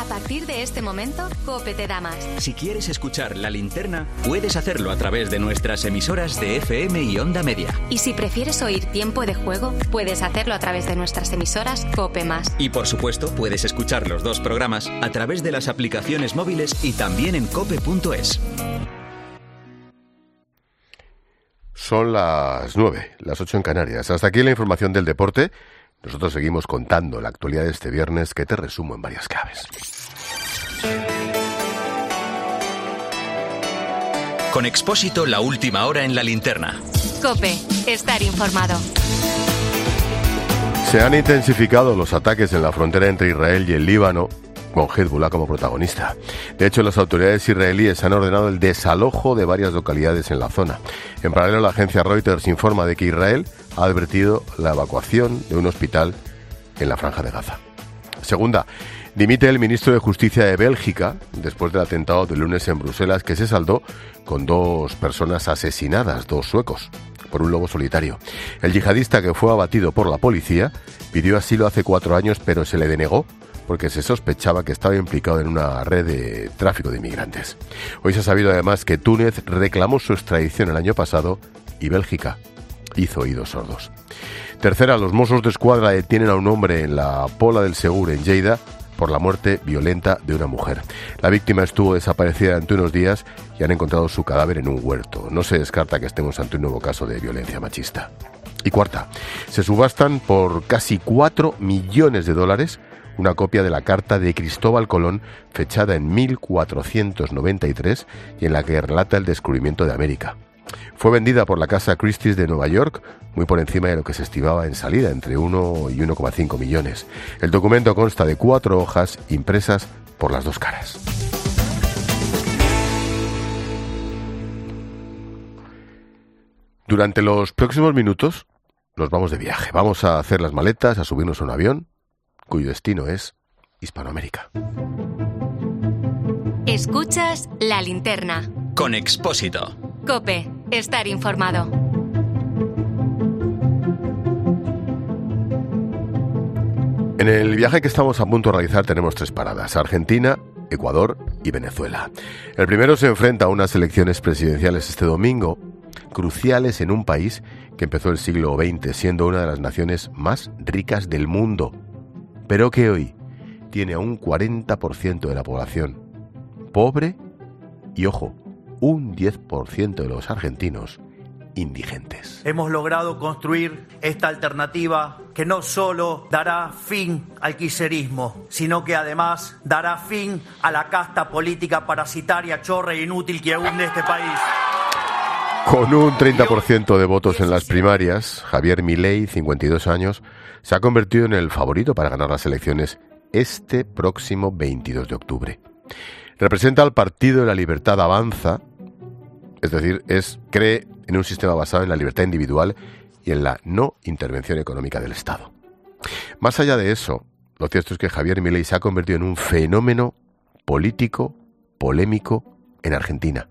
partir de este momento, COPE te da más. Si quieres escuchar La Linterna, puedes hacerlo a través de nuestras emisoras de FM y Onda Media. Y si prefieres oír Tiempo de Juego, puedes hacerlo a través de nuestras emisoras COPE+. Y por supuesto, puedes escuchar los dos programas a través de las aplicaciones móviles y también en cope.es. Son las 9, las 8 en Canarias. Hasta aquí la información del deporte. Nosotros seguimos contando la actualidad de este viernes, que te resumo en varias claves. Con Expósito, la última hora en La Linterna. COPE, estar informado. Se han intensificado los ataques en la frontera entre Israel y el Líbano, con Hezbollah como protagonista. De hecho, las autoridades israelíes han ordenado el desalojo de varias localidades en la zona. En paralelo, la agencia Reuters informa de que Israel ha advertido la evacuación de un hospital en la Franja de Gaza. Segunda, dimite el ministro de Justicia de Bélgica después del atentado del lunes en Bruselas, que se saldó con 2 personas asesinadas, 2 suecos, por un lobo solitario. El yihadista, que fue abatido por la policía, pidió asilo hace 4 años, pero se le denegó porque se sospechaba que estaba implicado en una red de tráfico de inmigrantes. Hoy se ha sabido además que Túnez reclamó su extradición el año pasado y Bélgica hizo oídos sordos. Tercera, los Mossos d'Esquadra detienen a un hombre en la Pola del Segur, en Lleida, por la muerte violenta de una mujer. La víctima estuvo desaparecida durante unos días y han encontrado su cadáver en un huerto. No se descarta que estemos ante un nuevo caso de violencia machista. Y cuarta, se subastan por casi 4 millones de dólares una copia de la carta de Cristóbal Colón, fechada en 1493 y en la que relata el descubrimiento de América. Fue vendida por la casa Christie's de Nueva York, muy por encima de lo que se estimaba en salida, entre 1 y 1,5 millones. El documento consta de 4 hojas impresas por las 2 caras. Durante los próximos minutos nos vamos de viaje. Vamos a hacer las maletas, a subirnos a un avión cuyo destino es Hispanoamérica. Escuchas La Linterna. Con Expósito. COPE, estar informado. En el viaje que estamos a punto de realizar tenemos 3 paradas: Argentina, Ecuador y Venezuela. El primero se enfrenta a unas elecciones presidenciales este domingo, cruciales en un país que empezó el siglo XX siendo una de las naciones más ricas del mundo, pero que hoy tiene a un 40% de la población pobre y, ojo, un 10% de los argentinos indigentes. Hemos logrado construir esta alternativa que no solo dará fin al kirchnerismo, sino que además dará fin a la casta política parasitaria, chorra e inútil que hunde este país. Con un 30% de votos en las primarias, Javier Milei, 52 años, se ha convertido en el favorito para ganar las elecciones este próximo 22 de octubre. Representa al Partido de la Libertad Avanza, es decir, cree en un sistema basado en la libertad individual y en la no intervención económica del Estado. Más allá de eso, lo cierto es que Javier Milei se ha convertido en un fenómeno político, polémico en Argentina.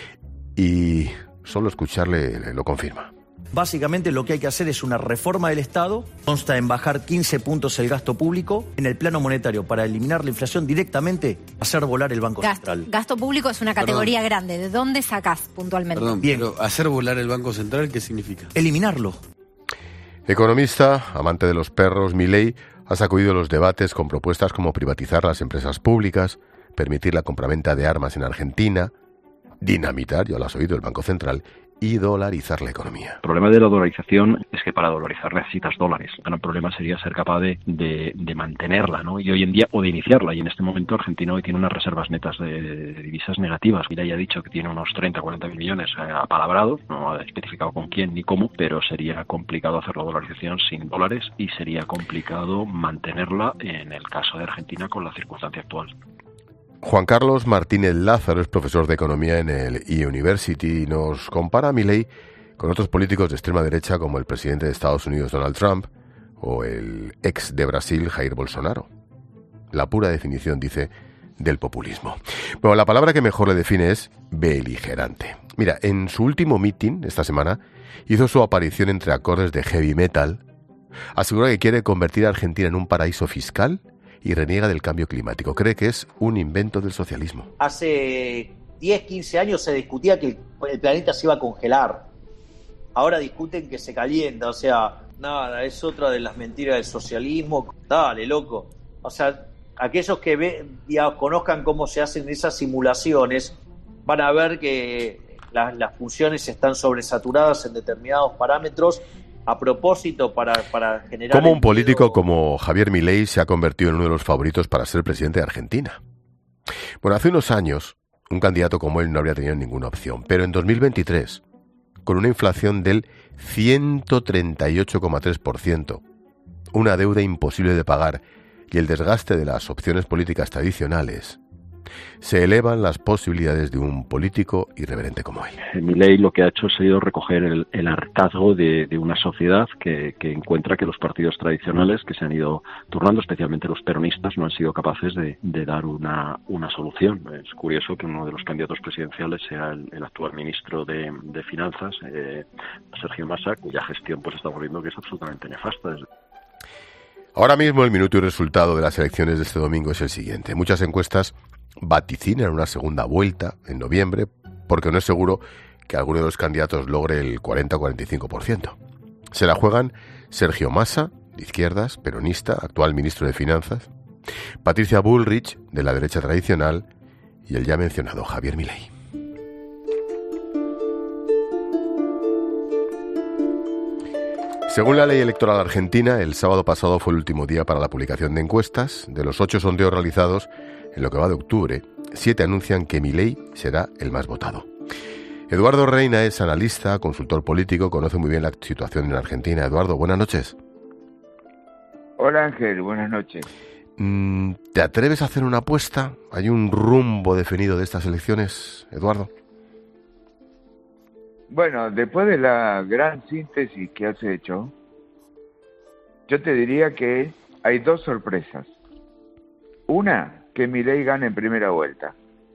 Y solo escucharle lo confirma. Básicamente lo que hay que hacer es una reforma del Estado, consta en bajar 15 puntos el gasto público, en el plano monetario para eliminar la inflación directamente, hacer volar el Banco Central. Gasto público es una categoría grande, ¿de dónde sacás puntualmente? Bien. Pero hacer volar el Banco Central, ¿qué significa? Eliminarlo. Economista, amante de los perros, Milei ha sacudido los debates con propuestas como privatizar las empresas públicas, permitir la compraventa de armas en Argentina, dinamitar, ya lo has oído, el Banco Central y dolarizar la economía. El problema de la dolarización es que para dolarizar necesitas dólares. El gran problema sería ser capaz de mantenerla, ¿no? Y hoy en día, o de iniciarla. Y en este momento Argentina hoy tiene unas reservas netas de divisas negativas. Mira, ya ha dicho que tiene unos 30-40 mil millones apalabrados. No ha especificado con quién ni cómo, pero sería complicado hacer la dolarización sin dólares y sería complicado mantenerla en el caso de Argentina con la circunstancia actual. Juan Carlos Martínez Lázaro es profesor de economía en el eUniversity y nos compara a Milei con otros políticos de extrema derecha como el presidente de Estados Unidos Donald Trump o el ex de Brasil Jair Bolsonaro. La pura definición, dice, del populismo. Bueno, la palabra que mejor le define es beligerante. Mira, en su último meeting esta semana hizo su aparición entre acordes de heavy metal, asegura que quiere convertir a Argentina en un paraíso fiscal y reniega del cambio climático. Cree que es un invento del socialismo. Hace 10, 15 años se discutía que el planeta se iba a congelar. Ahora discuten que se calienta, o sea, nada, es otra de las mentiras del socialismo. Dale, loco. O sea, aquellos que conozcan cómo se hacen esas simulaciones van a ver que las funciones están sobresaturadas en determinados parámetros a propósito para generar... ¿Cómo un político como Javier Milei se ha convertido en uno de los favoritos para ser presidente de Argentina? Bueno, hace unos años un candidato como él no habría tenido ninguna opción, pero en 2023, con una inflación del 138,3%, una deuda imposible de pagar y el desgaste de las opciones políticas tradicionales, se elevan las posibilidades de un político irreverente como él. Milei lo que ha hecho ha sido recoger el hartazgo de una sociedad que encuentra que los partidos tradicionales que se han ido turnando, especialmente los peronistas, no han sido capaces de dar una solución. Es curioso que uno de los candidatos presidenciales sea el actual ministro de Finanzas, Sergio Massa, cuya gestión pues estamos viendo que es absolutamente nefasta. Ahora mismo el minuto y resultado de las elecciones de este domingo es el siguiente. Muchas encuestas vaticinan una segunda vuelta en noviembre porque no es seguro que alguno de los candidatos logre el 40 o 45%. Se la juegan Sergio Massa, de izquierdas, peronista, actual ministro de Finanzas, Patricia Bullrich, de la derecha tradicional, y el ya mencionado Javier Milei. Según la ley electoral argentina, el sábado pasado fue el último día para la publicación de encuestas. De los 8 sondeos realizados en lo que va de octubre, 7 anuncian que Milei será el más votado. Eduardo Reina es analista, consultor político, conoce muy bien la situación en Argentina. Eduardo, buenas noches. Hola Ángel, buenas noches. ¿Te atreves a hacer una apuesta? ¿Hay un rumbo definido de estas elecciones, Eduardo? Bueno, después de la gran síntesis que has hecho, yo te diría que hay 2 sorpresas. Una, que Milei gane en primera vuelta.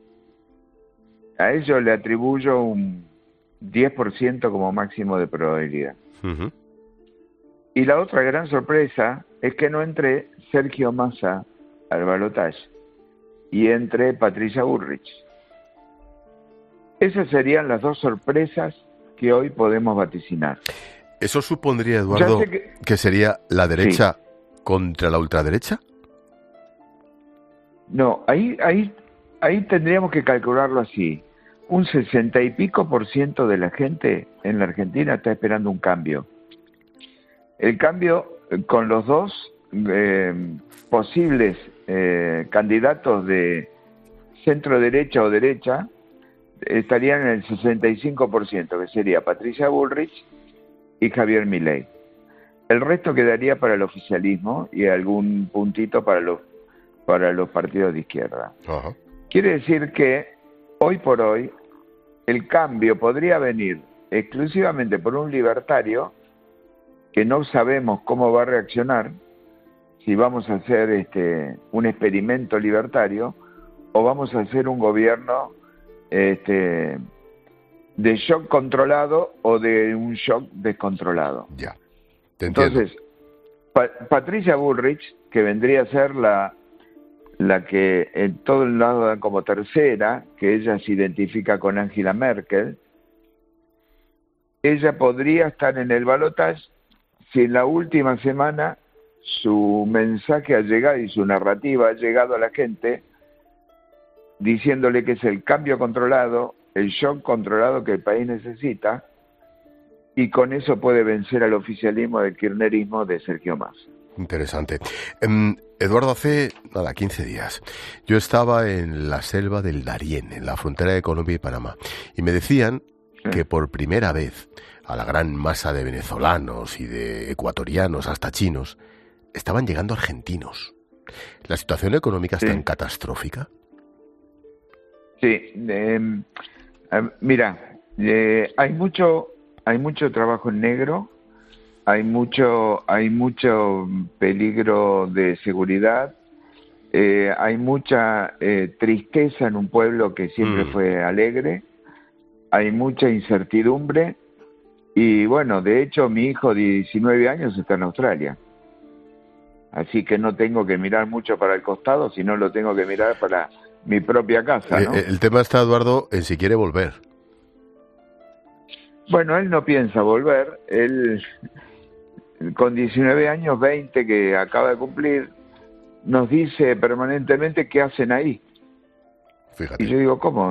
A ello le atribuyo un 10% como máximo de probabilidad. Uh-huh. Y la otra gran sorpresa es que no entre Sergio Massa al balotaje y entre Patricia Bullrich. Esas serían las 2 sorpresas que hoy podemos vaticinar. ¿Eso supondría, Eduardo, que sería la derecha contra la ultraderecha? No, ahí tendríamos que calcularlo así. Un 60 y pico % de la gente en la Argentina está esperando un cambio. El cambio con los 2 posibles candidatos de centro derecha o derecha estarían en el 65%, que sería Patricia Bullrich y Javier Milei. El resto quedaría para el oficialismo y algún puntito para los partidos de izquierda. Uh-huh. Quiere decir que hoy por hoy el cambio podría venir exclusivamente por un libertario que no sabemos cómo va a reaccionar, si vamos a hacer un experimento libertario o vamos a hacer un gobierno de shock controlado o de un shock descontrolado. Ya, te entiendo. Entonces, Patricia Bullrich, que vendría a ser la que en todo el lado dan como tercera, que ella se identifica con Angela Merkel, ella podría estar en el balotaje si en la última semana su mensaje ha llegado y su narrativa ha llegado a la gente diciéndole que es el cambio controlado, el shock controlado que el país necesita, y con eso puede vencer al oficialismo del kirchnerismo de Sergio Massa. Interesante. Eduardo, hace 15 días yo estaba en la selva del Darién, en la frontera de Colombia y Panamá, y me decían que por primera vez a la gran masa de venezolanos y de ecuatorianos, hasta chinos, estaban llegando argentinos. ¿La situación económica es tan catastrófica? Sí, mira, hay mucho trabajo en negro, hay mucho peligro de seguridad, hay mucha tristeza en un pueblo que siempre fue alegre, hay mucha incertidumbre y bueno, de hecho mi hijo de 19 años está en Australia. así que no tengo que mirar mucho para el costado, sino lo tengo que mirar para mi propia casa, ¿no? El tema está, Eduardo, en si quiere volver. Bueno, él no piensa volver. Él, con 19 años, 20 que acaba de cumplir, nos dice permanentemente qué hacen ahí. Fíjate. Y yo digo, ¿cómo?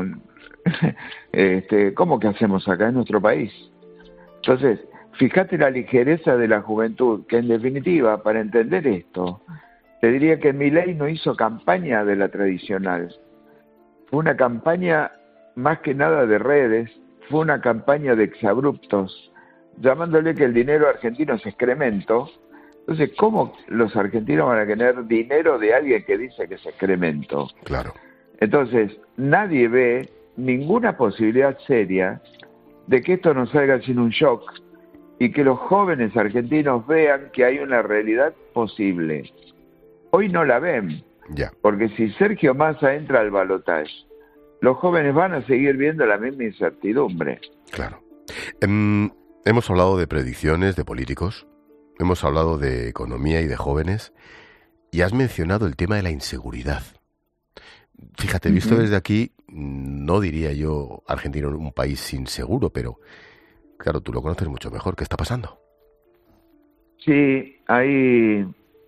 ¿Cómo que hacemos acá en nuestro país? Entonces, fíjate la ligereza de la juventud, que en definitiva, para entender esto, te diría que Milei no hizo campaña de la tradicional. Fue una campaña más que nada de redes, fue una campaña de exabruptos, llamándole que el dinero argentino es excremento. Entonces, ¿cómo los argentinos van a tener dinero de alguien que dice que es excremento? Claro. Entonces, nadie ve ninguna posibilidad seria de que esto no salga sin un shock y que los jóvenes argentinos vean que hay una realidad posible. Hoy no la ven, porque si Sergio Massa entra al balotaje, los jóvenes van a seguir viendo la misma incertidumbre. Claro. Hemos hablado de predicciones de políticos, hemos hablado de economía y de jóvenes, y has mencionado el tema de la inseguridad. Fíjate, visto desde aquí, no diría yo Argentina un país inseguro, pero claro, tú lo conoces mucho mejor. ¿Qué está pasando? Sí, hay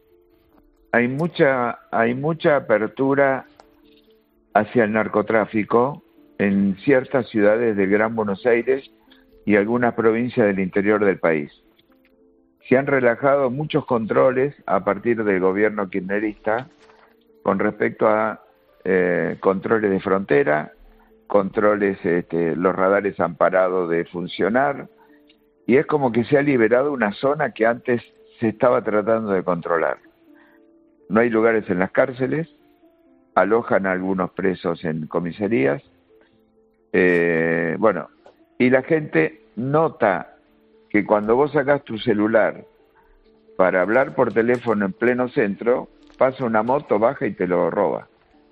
mucha apertura hacia el narcotráfico en ciertas ciudades del Gran Buenos Aires y algunas provincias del interior del país. Se han relajado muchos controles a partir del gobierno kirchnerista con respecto a controles de frontera, controles, los radares han parado de funcionar y es como que se ha liberado una zona que antes se estaba tratando de controlar. No hay lugares en las cárceles, alojan a algunos presos en comisarías, y la gente nota que cuando vos sacás tu celular para hablar por teléfono en pleno centro, pasa una moto, baja y te lo roba.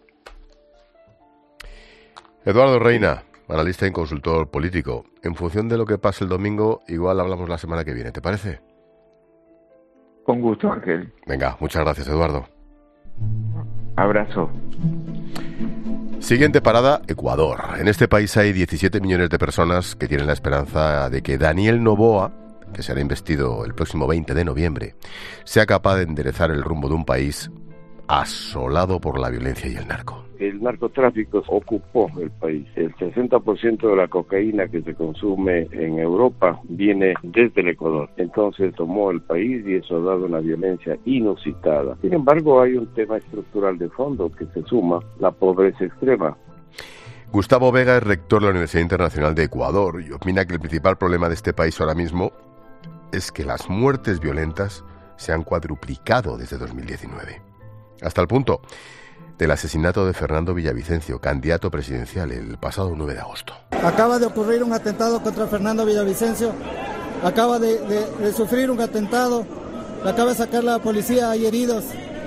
Eduardo Reina, analista y consultor político. En función de lo que pase el domingo, igual hablamos la semana que viene, ¿te parece? Con gusto, Ángel. Venga, muchas gracias, Eduardo. Abrazo. Siguiente parada, Ecuador. En este país hay 17 millones de personas que tienen la esperanza de que Daniel Noboa, que será investido el próximo 20 de noviembre, sea capaz de enderezar el rumbo de un país asolado por la violencia y el narco. El narcotráfico ocupó el país. El 60% de la cocaína que se consume en Europa viene desde el Ecuador. Entonces tomó el país y eso ha dado una violencia inusitada. Sin embargo, hay un tema estructural de fondo que se suma, la pobreza extrema. Gustavo Vega es rector de la Universidad Internacional de Ecuador y opina que el principal problema de este país ahora mismo es que las muertes violentas se han cuadruplicado desde 2019. Hasta el punto del asesinato de Fernando Villavicencio, candidato presidencial, el pasado 9 de agosto. Acaba de ocurrir un atentado contra Fernando Villavicencio, acaba de sufrir un atentado, le acaba de sacar la policía, hay heridos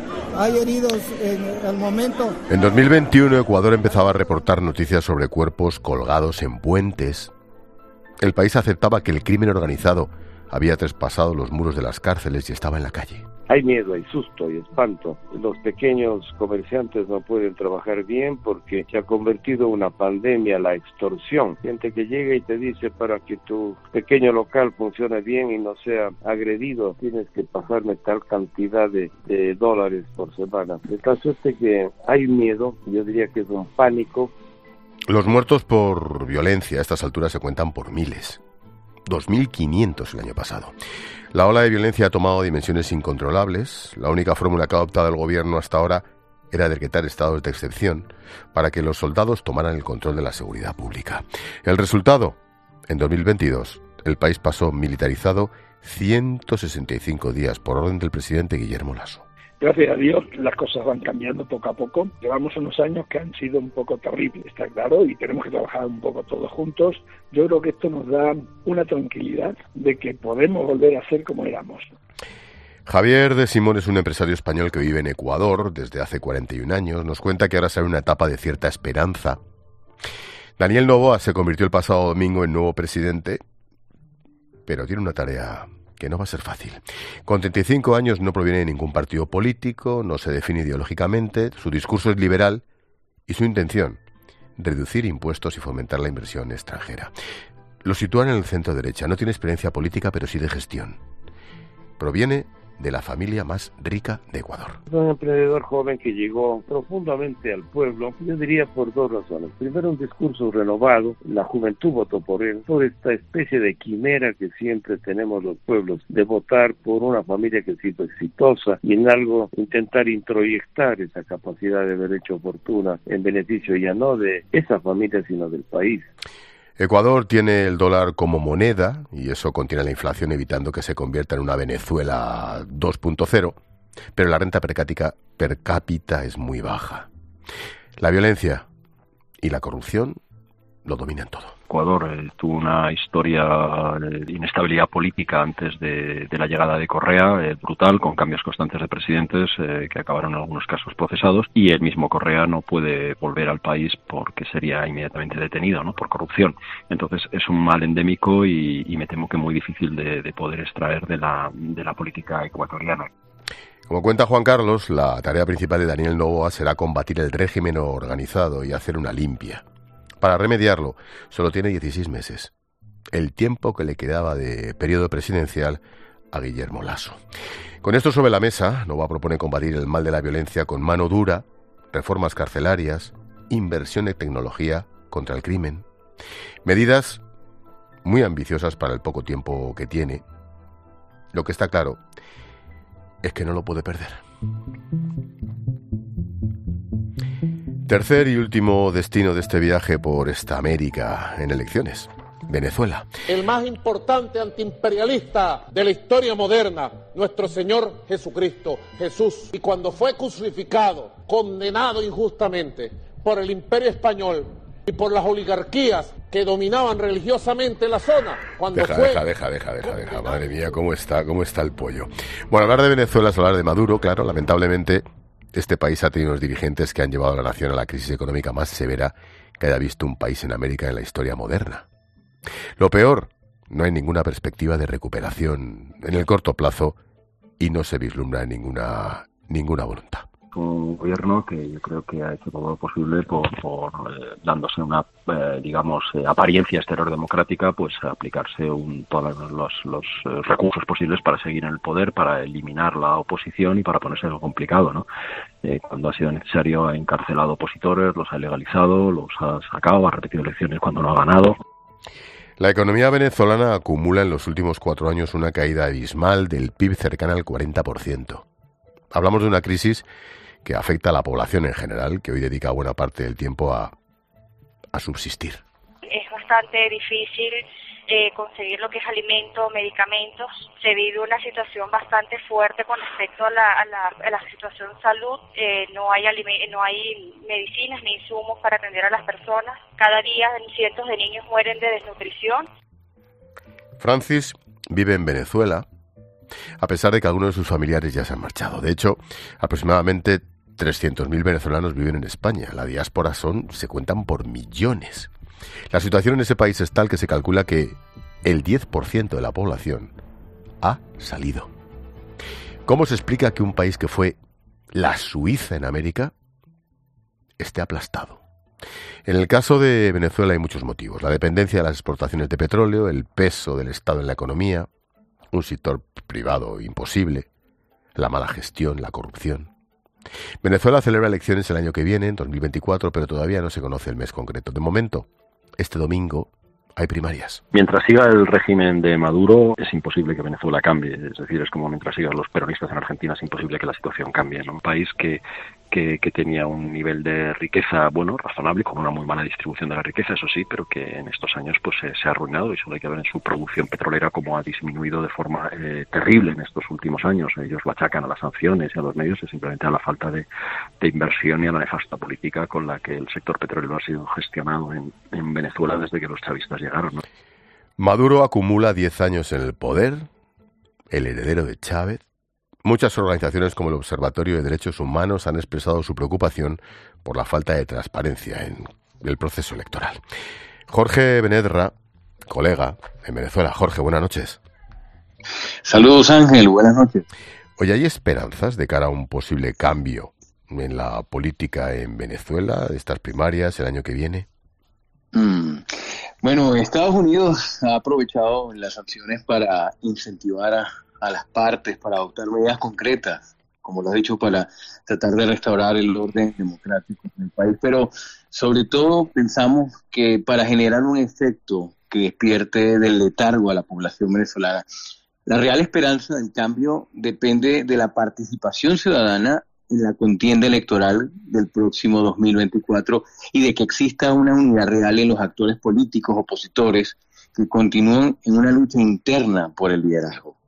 al momento. En 2021 Ecuador empezaba a reportar noticias sobre cuerpos colgados en puentes. El país aceptaba que el crimen organizado había traspasado los muros de las cárceles y estaba en la calle. Hay miedo, hay susto, hay espanto. Los pequeños comerciantes no pueden trabajar bien porque se ha convertido en una pandemia la extorsión. Gente que llega y te dice, para que tu pequeño local funcione bien y no sea agredido, tienes que pasarme tal cantidad de dólares por semana. El caso es que hay miedo, yo diría que es un pánico. Los muertos por violencia a estas alturas se cuentan por miles. 2.500 el año pasado. La ola de violencia ha tomado dimensiones incontrolables. La única fórmula que ha adoptado el gobierno hasta ahora era decretar estados de excepción para que los soldados tomaran el control de la seguridad pública. El resultado, en 2022, el país pasó militarizado 165 días por orden del presidente Guillermo Lasso. Gracias a Dios las cosas van cambiando poco a poco. Llevamos unos años que han sido un poco terribles, está claro, y tenemos que trabajar un poco todos juntos. Yo creo que esto nos da una tranquilidad de que podemos volver a ser como éramos. Javier de Simón es un empresario español que vive en Ecuador desde hace 41 años. Nos cuenta que ahora se abre una etapa de cierta esperanza. Daniel Noboa se convirtió el pasado domingo en nuevo presidente, pero tiene una tarea que no va a ser fácil. Con 35 años no proviene de ningún partido político, no se define ideológicamente, su discurso es liberal y su intención, reducir impuestos y fomentar la inversión extranjera. Lo sitúan en el centro derecha, no tiene experiencia política pero sí de gestión. Proviene de la familia más rica de Ecuador. Es un emprendedor joven que llegó profundamente al pueblo, yo diría por dos razones. Primero, un discurso renovado, la juventud votó por él, por esta especie de quimera que siempre tenemos los pueblos, de votar por una familia que ha sido exitosa y en algo intentar introyectar esa capacidad de haber hecho fortuna en beneficio ya no de esa familia sino del país. Ecuador tiene el dólar como moneda y eso contiene la inflación evitando que se convierta en una Venezuela 2.0, pero la renta per cápita es muy baja. La violencia y la corrupción lo dominan todo. Ecuador tuvo una historia de inestabilidad política antes de la llegada de Correa, brutal, con cambios constantes de presidentes que acabaron en algunos casos procesados, y el mismo Correa no puede volver al país porque sería inmediatamente detenido, ¿no?, por corrupción. Entonces es un mal endémico y me temo que muy difícil de poder extraer de la política ecuatoriana. Como cuenta Juan Carlos, la tarea principal de Daniel Noboa será combatir el régimen organizado y hacer una limpia. Para remediarlo, solo tiene 16 meses, el tiempo que le quedaba de periodo presidencial a Guillermo Lasso. Con esto sobre la mesa, Noboa propone combatir el mal de la violencia con mano dura, reformas carcelarias, inversión en tecnología contra el crimen, medidas muy ambiciosas para el poco tiempo que tiene. Lo que está claro es que no lo puede perder. Tercer y último destino de este viaje por esta América en elecciones, Venezuela. El más importante antiimperialista de la historia moderna, nuestro Señor Jesucristo, Jesús. Y cuando fue crucificado, condenado injustamente por el Imperio Español y por las oligarquías que dominaban religiosamente la zona, Deja. Madre mía, ¿cómo está el pollo? Bueno, hablar de Venezuela es hablar de Maduro, claro, lamentablemente. Este país ha tenido unos dirigentes que han llevado a la nación a la crisis económica más severa que haya visto un país en América en la historia moderna. Lo peor, no hay ninguna perspectiva de recuperación en el corto plazo y no se vislumbra ninguna voluntad. Un gobierno que yo creo que ha hecho todo lo posible por dándose una, apariencia exterior democrática, pues aplicarse todos los recursos posibles para seguir en el poder, para eliminar la oposición y para ponerse algo complicado, ¿no? Cuando ha sido necesario ha encarcelado opositores, los ha ilegalizado, los ha sacado, ha repetido elecciones cuando no ha ganado. La economía venezolana acumula en los últimos 4 años una caída abismal del PIB cercana al 40%. Hablamos de una crisis que afecta a la población en general, que hoy dedica buena parte del tiempo a subsistir. Es bastante difícil conseguir lo que es alimentos, medicamentos. Se vive una situación bastante fuerte con respecto a la situación salud. No hay medicinas ni insumos para atender a las personas. Cada día cientos de niños mueren de desnutrición. Francis vive en Venezuela, a pesar de que algunos de sus familiares ya se han marchado. De hecho, aproximadamente 300.000 venezolanos viven en España. La diáspora se cuentan por millones. La situación en ese país es tal que se calcula que el 10% de la población ha salido. ¿Cómo se explica que un país que fue la Suiza en América esté aplastado? En el caso de Venezuela hay muchos motivos. La dependencia de las exportaciones de petróleo, el peso del Estado en la economía, un sector privado imposible, la mala gestión, la corrupción. Venezuela celebra elecciones el año que viene, en 2024, pero todavía no se conoce el mes concreto. De momento, este domingo hay primarias. Mientras siga el régimen de Maduro, es imposible que Venezuela cambie. Es decir, es como mientras sigan los peronistas en Argentina, es imposible que la situación cambie. ¿No? Un país que tenía un nivel de riqueza, razonable, con una muy mala distribución de la riqueza, eso sí, pero que en estos años pues se ha arruinado y solo hay que ver en su producción petrolera cómo ha disminuido de forma terrible en estos últimos años. Ellos lo achacan a las sanciones y a los medios, es simplemente a la falta de inversión y a la nefasta política con la que el sector petrolero ha sido gestionado en Venezuela desde que los chavistas llegaron, ¿no? Maduro acumula 10 años en el poder, el heredero de Chávez. Muchas organizaciones como el Observatorio de Derechos Humanos han expresado su preocupación por la falta de transparencia en el proceso electoral. Jorge Benedra, colega en Venezuela. Jorge, buenas noches. Saludos, Ángel, buenas noches. Oye, ¿hay esperanzas de cara a un posible cambio en la política en Venezuela, estas primarias, el año que viene? Bueno, Estados Unidos ha aprovechado las acciones para incentivar a las partes, para adoptar medidas concretas, como lo has dicho, para tratar de restaurar el orden democrático en el país, pero sobre todo pensamos que para generar un efecto que despierte del letargo a la población venezolana, la real esperanza del cambio depende de la participación ciudadana en la contienda electoral del próximo 2024 y de que exista una unidad real en los actores políticos opositores que continúan en una lucha interna por el liderazgo.